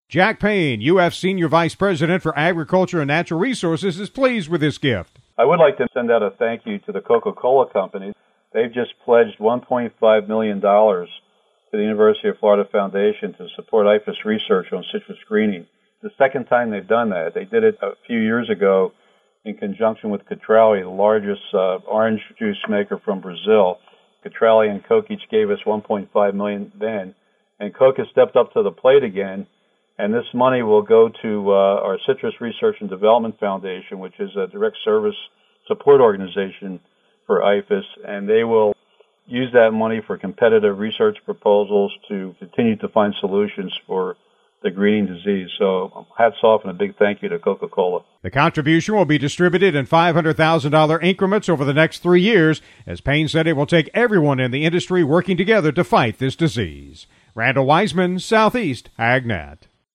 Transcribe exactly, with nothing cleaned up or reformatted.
Jack Payne, U F Senior Vice President for Agriculture and Natural Resources, is pleased with this gift. I would like to send out a thank you to the Coca-Cola Company. They've just pledged one point five million dollars to the University of Florida Foundation to support I F A S research on citrus greening. The second time they've done that. They did it a few years ago in conjunction with Catrali, the largest uh, orange juice maker from Brazil. Catrali and Coke each gave us one point five million dollars then, and Coke has stepped up to the plate again, and this money will go to uh, our Citrus Research and Development Foundation, which is a direct service support organization for I F A S, and they will use that money for competitive research proposals to continue to find solutions for the greening disease. So hats off and a big thank you to Coca-Cola. The contribution will be distributed in five hundred thousand dollars increments over the next three years. As Payne said, it will take everyone in the industry working together to fight this disease. Randall Wiseman, Southeast AgNet.